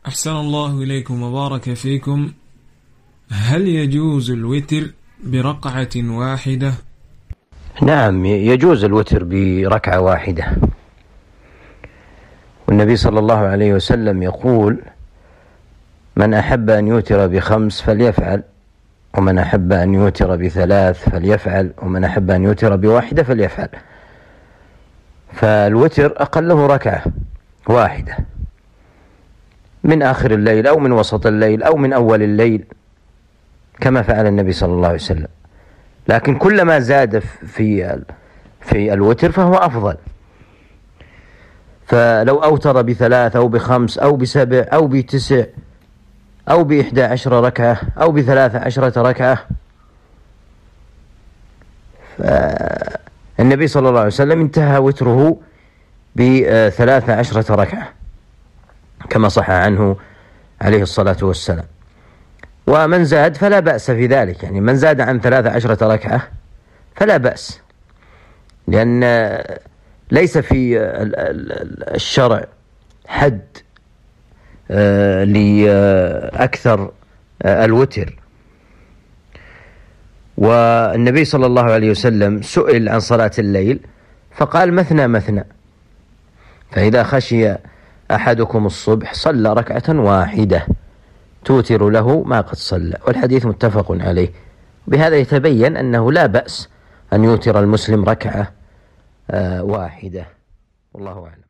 أحسن الله إليكم وبارك فيكم. هل يجوز الوتر بركعة واحدة؟ نعم، يجوز الوتر بركعة واحدة، والنبي صلى الله عليه وسلم يقول: من أحب أن يوتر ب5 فليفعل، ومن أحب أن يوتر ب3 فليفعل، ومن أحب أن يوتر ب1 فليفعل. فالوتر أقله ركعة واحدة من آخر الليل أو من وسط الليل أو من أول الليل، كما فعل النبي صلى الله عليه وسلم. لكن كلما زاد في الوتر فهو أفضل. فلو أوتر ب3 أو ب5 أو ب7 أو ب9 أو ب11 ركعة أو ب13 ركعة، فالنبي صلى الله عليه وسلم انتهى وتره ب13 ركعة كما صح عنه عليه الصلاة والسلام. ومن زاد فلا بأس في ذلك، يعني من زاد عن 13 ركعة فلا بأس، لأن ليس في الشرع حد لأكثر الوتر. والنبي صلى الله عليه وسلم سئل عن صلاة الليل فقال: مثنى مثنى، فإذا خشي أحدكم الصبح صلى ركعة واحدة توتر له ما قد صلى. والحديث متفق عليه. بهذا يتبين أنه لا بأس أن يوتر المسلم ركعة واحدة، والله أعلم.